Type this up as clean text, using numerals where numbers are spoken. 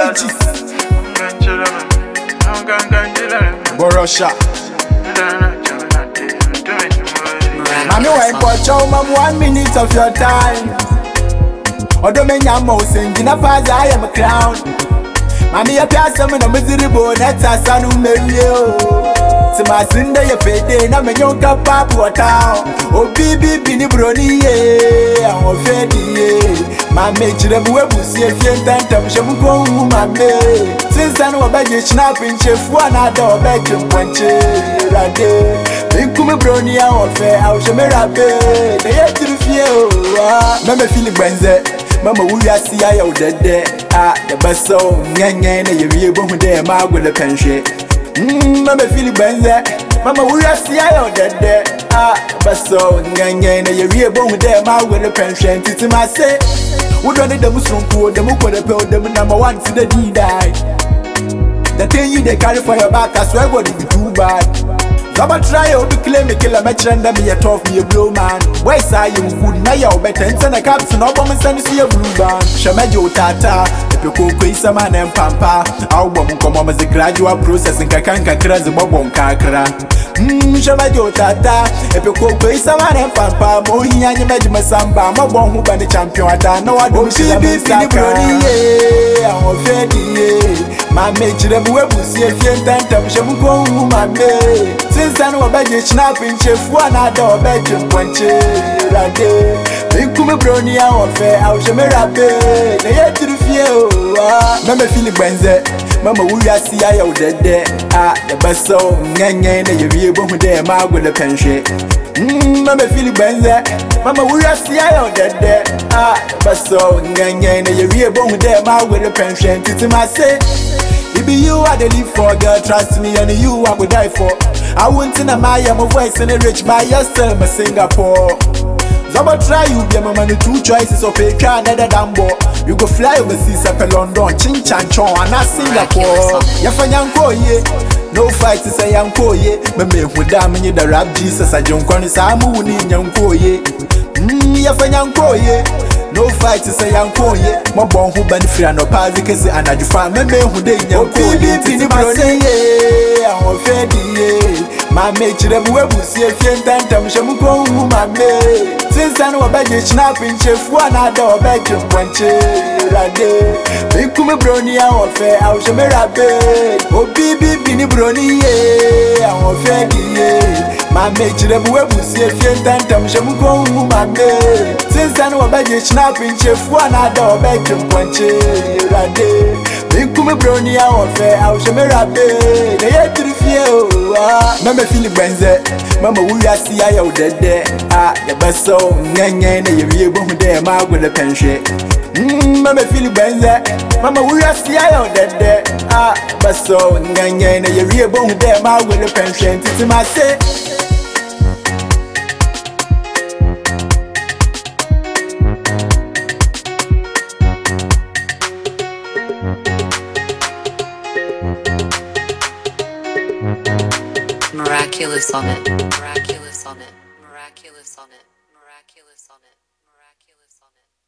Beaches Borosha Mami wa impocho mam 1 minute of your time Odo menya mo singina paza I am a clown Mami ya piasa mna mziribo neta sanu merio Tima sinde ye pede na menyonka papu wa town O bibi bini broni ye Anwo fedi ye Mami chiremu webusi ye fientanta mshamu kwa mame Sinsa no wabaje chinapu nchefu anada wabaje mwanche Rade Minkume broni ya wafe au shemerabe Neye tirufie Mame fili benze Mama wuya siya ya udede the basso nyenye na yewie bo hunde ma agole penshe Mama fili benze Mama wuya siya ya udede basso nyenye na yewie bo hunde ma agole penshe Titi ma se Udo ne demu sunku demu kwede pe demu number 1 to the D-die The thing you they carry for your back I swear God it be too bad Zaba try obi claim me killer me trenda me a tough me a blow man Why say you good na ya better enter na caps no bomb send see a blue band Shamejo tata epe ko isa man empampa album komo me the gradual process nka kanka crazy bobon kakra Shamejo tata epe ko isa man empampa mo hiya nye mejima samba mo bon hu ba ni champion ada no ado shi be broni ye awon fedi ye Mame chiremu webusi ye fientanta mshamu kwa mame Sinsa no wabaje chinapu nchefu anada wabaje mwanche Rade Minkume broni ya wafe au shemerabe Neye tirufie Mame fili benze Mama wuya siya ya udede the basso nyenye na yewie bo hunde ma agole penshe Mame fili benze Mama wuya siya ya udede basso nyenye na yewie bo hunde ma agole penshe Titi ma se It be you I dey live for, girl, trust me, and you I would die for. I won't in a Maya, my voice and a rich by yourself, my Singapore. Zaba try you, be my money, 2 choices of a car, another dambo. You go fly overseas up in London, Ching Chan Chong, and not Singapore. Yafanyanko, ye. No fight to say yanko, ye. Me who damn you the rap Jesus, I don't want to say I'm who need yanko, ye. Yafanyanko, ye. No fight to say yanko ye mo bon hu ban free no pazi kesi anaju fa me hu de yanko ye tini broni ye awon fedi ye mame chiremu webusi e fientanta mshamu ko hu mame sinsa no wabaje chinapu nchefu anada wabaje mwanche Rade Minkume broni ya wafe au shemerabe O bibi bini broni ye awon fedi ye Mame chiremu webusi e fientanta mshamu ko hu mame Sinsa no wabaje chinapu nchefu anada wabaje mwanche Rade Minkume broni ya wafe au shemerabe Neye tirufie Mame fili benze Mama wuya siya ya udede the basso nyenye na yewie bo hunde ma agole penshe Mame fili benze Mama wuya siya ya udede basso nyenye na yewie bo hunde ma agole penshe Titi ma se Miraculous on it. Miraculous on it. Miraculous on it.